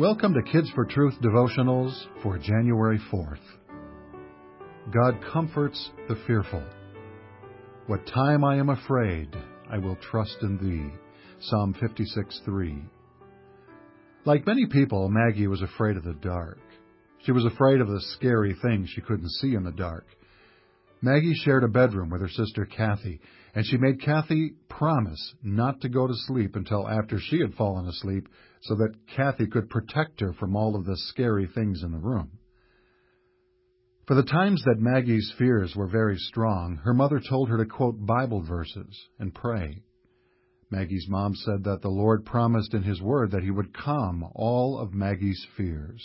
Welcome to Kids for Truth devotionals for January 4th. God comforts the fearful. What time I am afraid, I will trust in thee. Psalm 56:3. Like many people, Maggie was afraid of the dark. She was afraid of the scary things she couldn't see in the dark. Maggie shared a bedroom with her sister Kathy, and she made Kathy promise not to go to sleep until after she had fallen asleep so that Kathy could protect her from all of the scary things in the room. For the times that Maggie's fears were very strong, her mother told her to quote Bible verses and pray. Maggie's mom said that the Lord promised in His Word that He would calm all of Maggie's fears.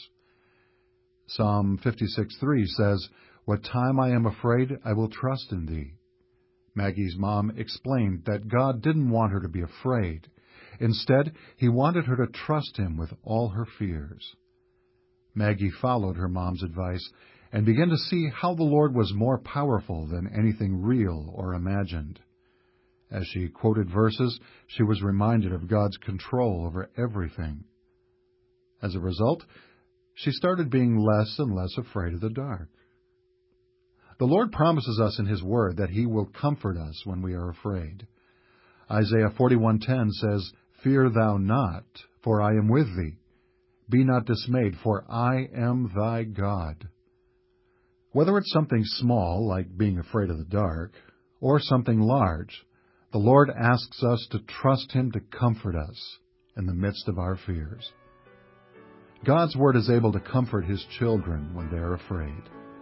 Psalm 56:3 says, "What time I am afraid, I will trust in thee." Maggie's mom explained that God didn't want her to be afraid. Instead, He wanted her to trust Him with all her fears. Maggie followed her mom's advice and began to see how the Lord was more powerful than anything real or imagined. As she quoted verses, she was reminded of God's control over everything. As a result, she started being less and less afraid of the dark. The Lord promises us in His Word that He will comfort us when we are afraid. Isaiah 41:10 says, "Fear thou not, for I am with thee. Be not dismayed, for I am thy God." Whether it's something small, like being afraid of the dark, or something large, the Lord asks us to trust Him to comfort us in the midst of our fears. God's Word is able to comfort His children when they are afraid.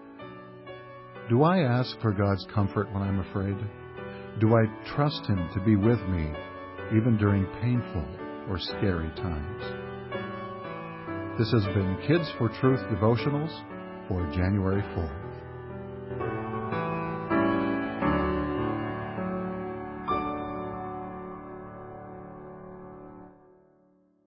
Do I ask for God's comfort when I'm afraid? Do I trust Him to be with me even during painful or scary times? This has been Kids for Truth devotionals for January 4th.